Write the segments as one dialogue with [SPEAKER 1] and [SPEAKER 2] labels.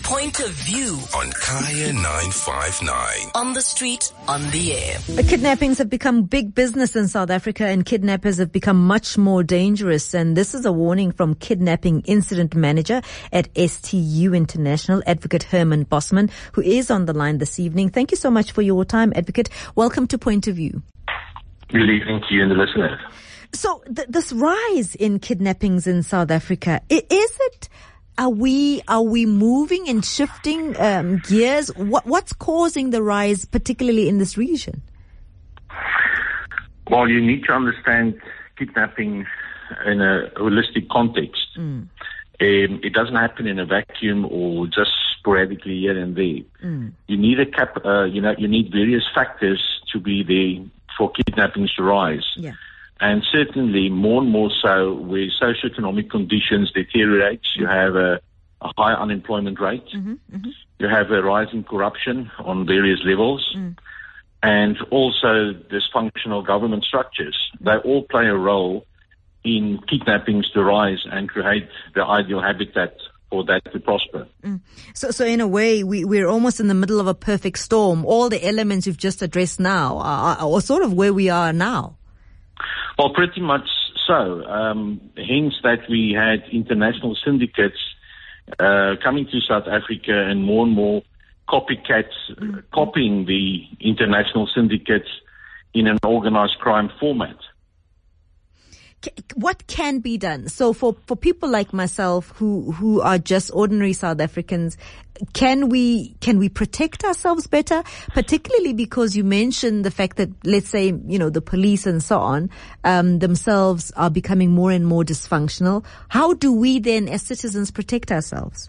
[SPEAKER 1] Point of View
[SPEAKER 2] on Kaya 959.
[SPEAKER 1] On the street, on the air.
[SPEAKER 3] Kidnappings have become big business in South Africa, and kidnappers have become much more dangerous. And this is a warning from Kidnapping Incident Manager at STU International, Advocate Herman Bosman, who is on the line this evening. Thank you so much for your time, Advocate. Welcome to Point of View.
[SPEAKER 4] Good evening to you and the listeners.
[SPEAKER 3] So this rise in kidnappings in South Africa, are we moving and shifting gears? What's causing the rise, particularly in this region?
[SPEAKER 4] Well, you need to understand kidnapping in a holistic context. It doesn't happen in a vacuum or just sporadically here and there. You need you need various factors to be there for kidnappings to rise.
[SPEAKER 3] Yeah.
[SPEAKER 4] And certainly more and more so where socioeconomic conditions deteriorate. You have a high unemployment rate. You have a rise in corruption on various levels. And also dysfunctional government structures. They all play a role in kidnappings to rise and create the ideal habitat for that to prosper.
[SPEAKER 3] So in a way, we're almost in the middle of a perfect storm. All the elements you've just addressed now are sort of where we are now.
[SPEAKER 4] Well, pretty much so. Hence that we had international syndicates coming to South Africa and more copycats copying the international syndicates in an organized crime format.
[SPEAKER 3] What can be done? So for people like myself who are just ordinary South Africans, can we protect ourselves better? Particularly because you mentioned the fact that, let's say, the police and so on, themselves are becoming more and more dysfunctional. How do we then as citizens protect ourselves?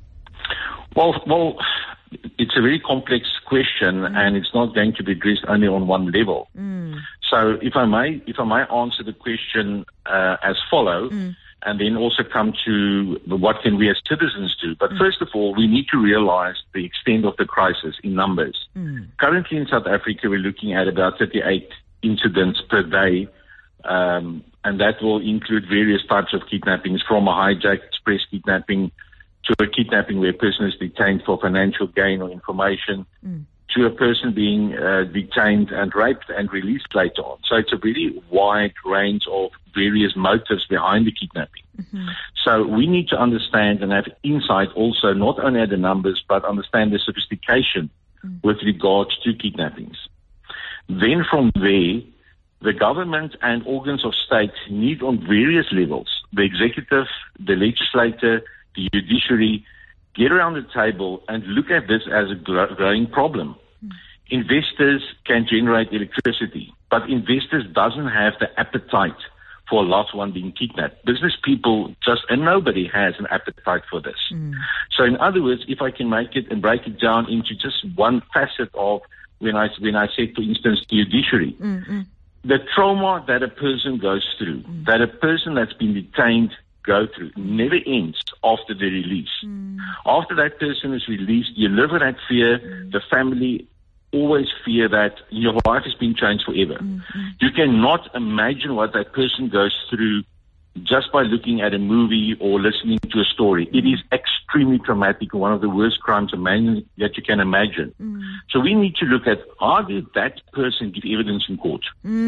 [SPEAKER 4] Well, it's a very complex question and it's not going to be addressed only on one level. So if I may answer the question as follow, and then also come to what can we as citizens do. But first of all, we need to realize the extent of the crisis in numbers. Currently in South Africa, we're looking at about 38 incidents per day, and that will include various types of kidnappings, from a hijack, express kidnapping, to a kidnapping where a person is detained for financial gain or information, to a person being detained and raped and released later on. So it's a really wide range of various motives behind the kidnapping. So we need to understand and have insight also, not only at the numbers, but understand the sophistication with regards to kidnappings. Then from there, the government and organs of state need on various levels, the executive, the legislature, the judiciary, get around the table and look at this as a growing problem. Investors can generate electricity, but investors doesn't have the appetite for a loved one being kidnapped. Business people and nobody has an appetite for this. So in other words, if I can make it and break it down into just one facet of when I said, for instance, the judiciary, the trauma that a person goes through, that a person that's been detained go through, never ends after the release. After that person is released, you live with that fear. The family always fear that your life has been changed forever. You cannot imagine what that person goes through just by looking at a movie or listening to a story. It is extremely traumatic, one of the worst crimes that you can imagine. So we need to look at, how did that person give evidence in court?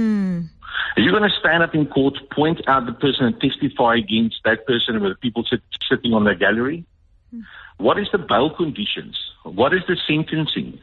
[SPEAKER 4] Are you going to stand up in court, point out the person and testify against that person with people sitting on the gallery? What is the bail conditions? What is the sentencing?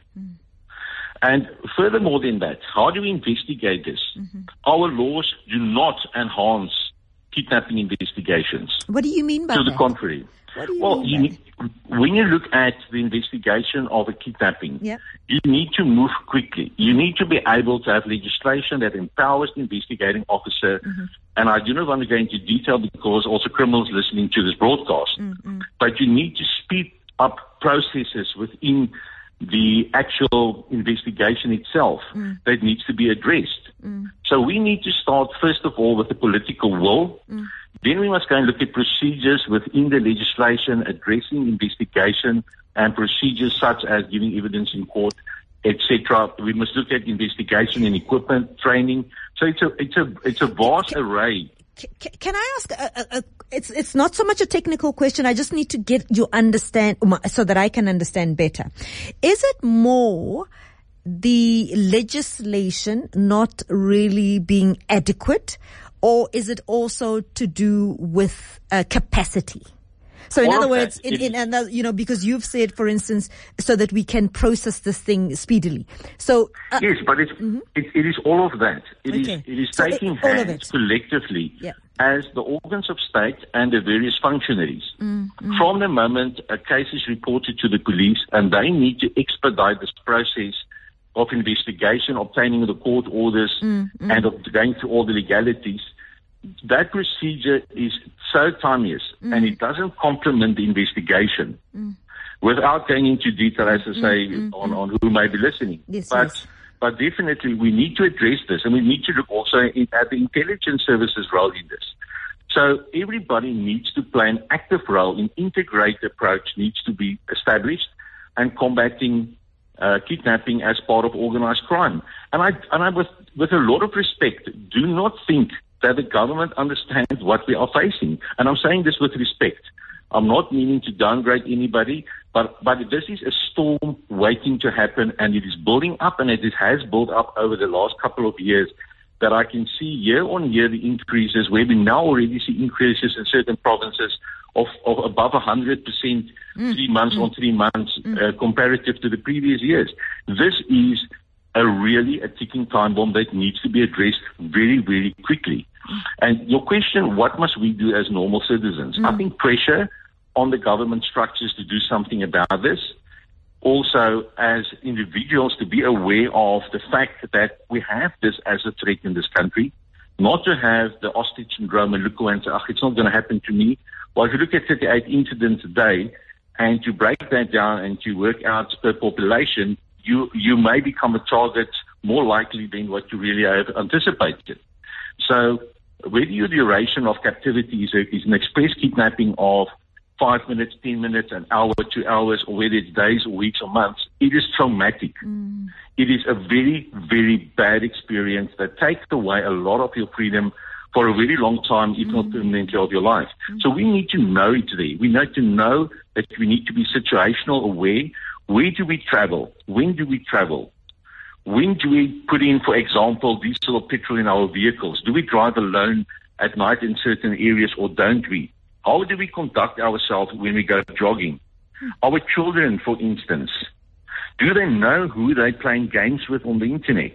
[SPEAKER 4] And furthermore than that, how do we investigate this? Our laws do not enhance kidnapping investigations.
[SPEAKER 3] What do you mean by that?
[SPEAKER 4] To the contrary.
[SPEAKER 3] What do you mean by that?
[SPEAKER 4] When you look at the investigation of a kidnapping, you need to move quickly. You need to be able to have legislation that empowers the investigating officer. And I do not want to go into detail because also criminals listening to this broadcast. But you need to speed up processes within the actual investigation itself that needs to be addressed. So we need to start, first of all, with the political will. Then we must go and look at procedures within the legislation addressing investigation and procedures such as giving evidence in court, etc. We must look at investigation and equipment training. So it's a vast array
[SPEAKER 3] Can I ask? It's not so much a technical question. I just need to get you understand so that I can understand better. Is it more the legislation not really being adequate, or is it also to do with capacity? So in other words, because you've said, for instance, so that we can process this thing speedily. So
[SPEAKER 4] yes, but it is all of that. It is taking hands collectively as the organs of state and the various functionaries. From the moment a case is reported to the police and they need to expedite this process of investigation, obtaining the court orders and of going through all the legalities, that procedure is so timeless and it doesn't complement the investigation. Without going into detail, as I say, on who may be listening.
[SPEAKER 3] Yes,
[SPEAKER 4] but definitely we need to address this, and we need to look also at the intelligence services role in this. So everybody needs to play an active role. An integrated approach needs to be established, and combating kidnapping as part of organized crime. And I with a lot of respect, do not think that the government understands what we are facing. And I'm saying this with respect. I'm not meaning to downgrade anybody, but this is a storm waiting to happen, and it is building up, and it has built up over the last couple of years, that I can see year on year the increases, where we now already see increases in certain provinces of above 100%, 3 months on 3 months, comparative to the previous years. This is really a ticking time bomb that needs to be addressed very, very quickly. And your question, what must we do as normal citizens? I think pressure on the government structures to do something about this. Also, as individuals, to be aware of the fact that we have this as a threat in this country, not to have the ostrich syndrome and look away and say, it's not going to happen to me. Well, if you look at 38 incidents a day, and to break that down and to work out per population, you may become a target more likely than what you really have anticipated. So whether your duration of captivity is an express kidnapping of 5 minutes, 10 minutes, an hour, 2 hours, or whether it's days or weeks or months, it is traumatic. It is a very, very bad experience that takes away a lot of your freedom for a very long time, if not permanently, of your life. So we need to know it there. We need to know that we need to be situational aware. Where do we travel? When do we travel? When do we put in, for example, diesel or petrol in our vehicles? Do we drive alone at night in certain areas, or don't we? How do we conduct ourselves when we go jogging? Our children, for instance, do they know who they're playing games with on the internet?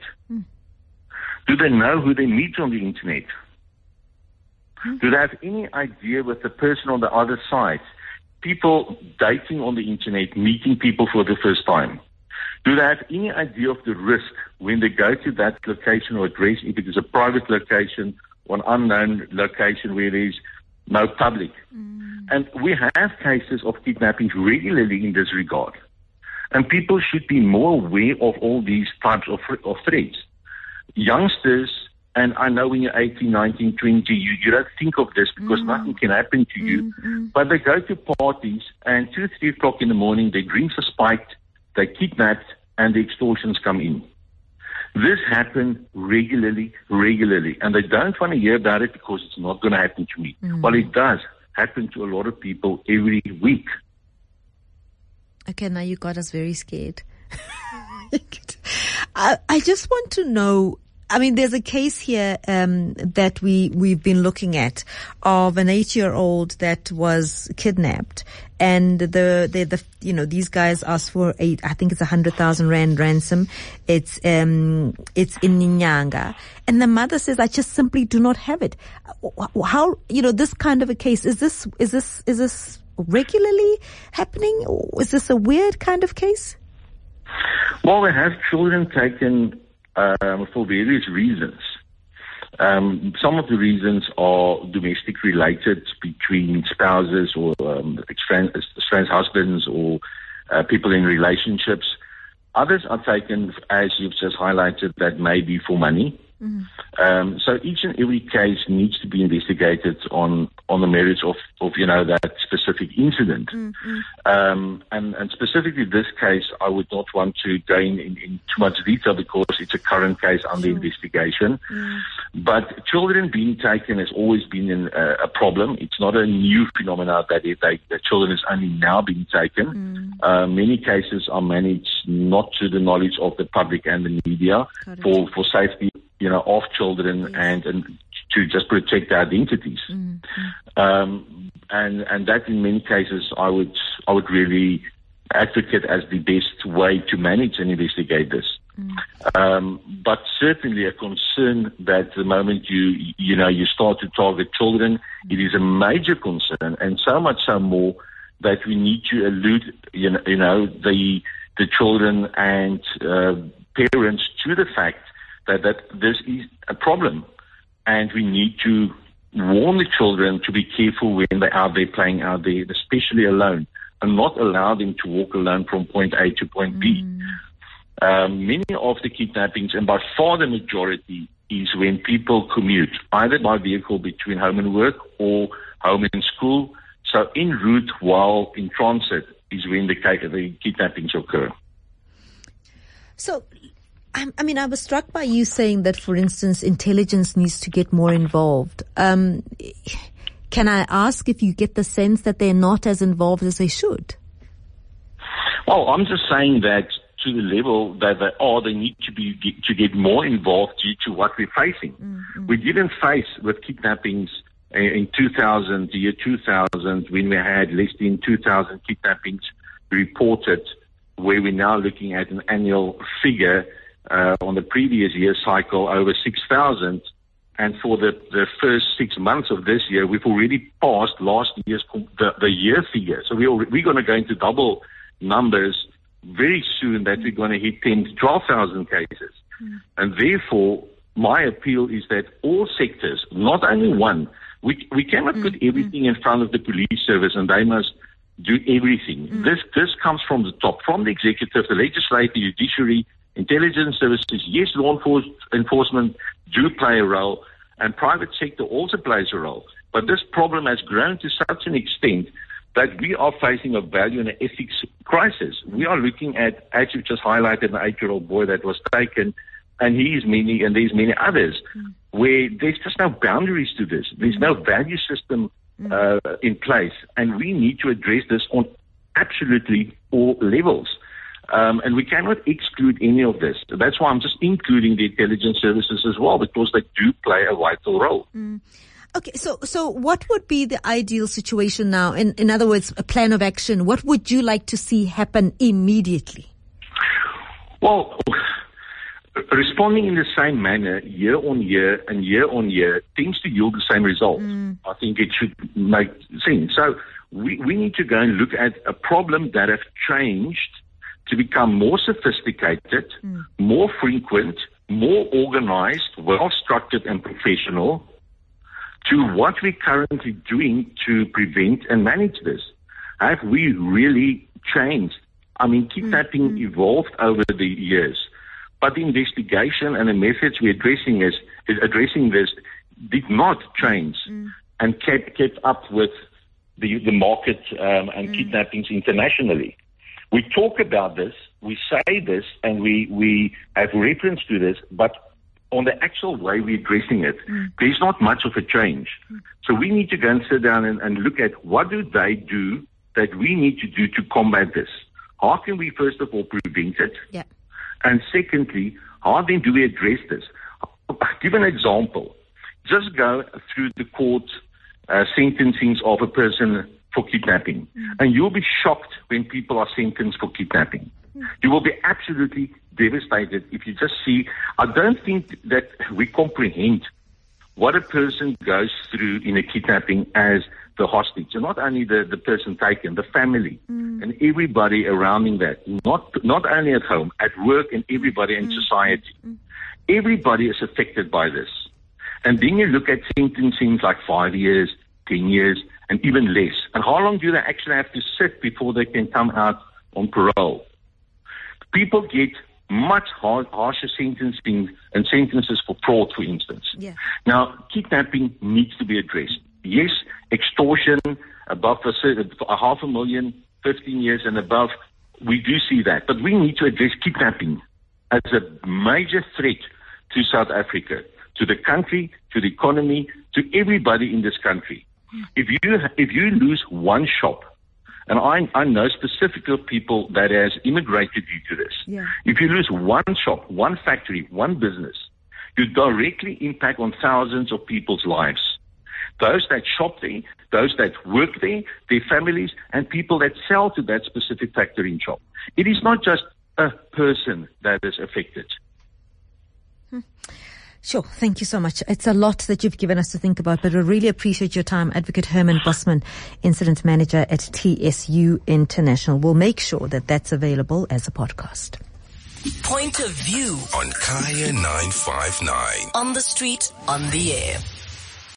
[SPEAKER 4] Do they know who they meet on the internet? Do they have any idea with the person on the other side? People dating on the internet, meeting people for the first time. Do they have any idea of the risk when they go to that location or address, if it is a private location or an unknown location where there is no public? And we have cases of kidnapping regularly in this regard. And people should be more aware of all these types of threats. Youngsters, and I know when you're 18, 19, 20, you don't think of this because nothing can happen to you. But they go to parties, and 2, 3 o'clock in the morning, their drinks are spiked, they're kidnapped, and the extortions come in. This happens regularly, and they don't want to hear about it because it's not going to happen to me. Well, it does happen to a lot of people every week.
[SPEAKER 3] Okay, now you got us very scared. I just want to know, I mean, there's a case here that we've been looking at of an 8-year-old that was kidnapped, and these guys asked for I think it's 100,000 rand ransom. It's in Nyanga, and the mother says, I just simply do not have it. How, this kind of a case, is this regularly happening, or is this a weird kind of case?
[SPEAKER 4] Well, we have children taken for various reasons. Some of the reasons are domestic related between spouses or estranged husbands or people in relationships. Others are taken, as you've just highlighted, that may be for money. So each and every case needs to be investigated on the merits of that specific incident. And specifically this case, I would not want to go in too much detail because it's a current case under investigation. But children being taken has always been a problem. It's not a new phenomenon that children is only now being taken. Many cases are managed not to the knowledge of the public and the media for safety of children and to just protect their identities. And that in many cases I would really advocate as the best way to manage and investigate this. But certainly a concern that the moment you start to target children, it is a major concern, and so much so more that we need to allude the children and parents to the fact that this is a problem, and we need to warn the children to be careful when they're out there playing out there, especially alone, and not allow them to walk alone from point A to point B. Many of the kidnappings, and by far the majority, is when people commute, either by vehicle between home and work or home and school. So en route while in transit is when the kidnappings occur.
[SPEAKER 3] So, I was struck by you saying that, for instance, intelligence needs to get more involved. Can I ask if you get the sense that they're not as involved as they should?
[SPEAKER 4] Well, I'm just saying that to the level that they need to get more involved due to what we're facing. We didn't face with kidnappings in the year 2000, when we had less than 2,000 kidnappings reported, where we're now looking at an annual figure on the previous year cycle over 6,000. And for the first 6 months of this year, we've already passed last year's the year figure. So we're going to go into double numbers very soon, that we're going to hit 10 to 12,000 cases. And therefore, my appeal is that all sectors, not only one, we cannot put everything in front of the police service and they must do everything. This comes from the top, from the executive, the legislature, judiciary, intelligence services. Yes, law enforcement do play a role, and private sector also plays a role. But this problem has grown to such an extent that we are facing a value and an ethics crisis. We are looking at, as you just highlighted, an 8-year-old boy that was taken, and there's many others, where there's just no boundaries to this. There's no value system in place, and we need to address this on absolutely all levels. And we cannot exclude any of this. That's why I'm just including the intelligence services as well, because they do play a vital role.
[SPEAKER 3] Okay, so what would be the ideal situation now? In other words, a plan of action. What would you like to see happen immediately?
[SPEAKER 4] Well, responding in the same manner year on year and year on year tends to yield the same result. I think it should make sense. So we need to go and look at a problem that has changed to become more sophisticated, more frequent, more organized, well-structured and professional, to what we're currently doing to prevent and manage this. Have we really changed? I mean, kidnapping evolved over the years, but the investigation and the methods we're addressing this did not change and kept up with the market and kidnappings internationally. We talk about this, we say this, and we have reference to this, but on the actual way we're addressing it, there's not much of a change. So we need to go and sit down and look at what do they do that we need to do to combat this. How can we, first of all, prevent it? Yeah. And secondly, how then do we address this? I'll give an example. Just go through the court sentencings of a person for kidnapping, and you'll be shocked when people are sentenced for kidnapping. You will be absolutely devastated if you just see. I don't think that we comprehend what a person goes through in a kidnapping as the hostage. So not only the person taken, the family and everybody surrounding that, not only at home, at work, and everybody in society. Everybody is affected by this. And then you look at sentencing like 5 years, 10 years, and even less. And how long do they actually have to sit before they can come out on parole? People get much harsher sentences for fraud, for instance.
[SPEAKER 3] Yeah.
[SPEAKER 4] Now, kidnapping needs to be addressed. Yes, extortion above a $500,000, 15 years and above, we do see that. But we need to address kidnapping as a major threat to South Africa, to the country, to the economy, to everybody in this country. If you lose one shop, and I know specific people that has immigrated due to this.
[SPEAKER 3] Yeah.
[SPEAKER 4] If you lose one shop, one factory, one business, you directly impact on thousands of people's lives. Those that shop there, those that work there, their families, and people that sell to that specific factory and shop. It is not just a person that is affected.
[SPEAKER 3] Sure. Thank you so much. It's a lot that you've given us to think about, but we really appreciate your time. Advocate Herman Bosman, Incident Manager at TSU International. We'll make sure that that's available as a podcast.
[SPEAKER 1] Point of View
[SPEAKER 2] on Kaya 959.
[SPEAKER 1] On the street, on the air.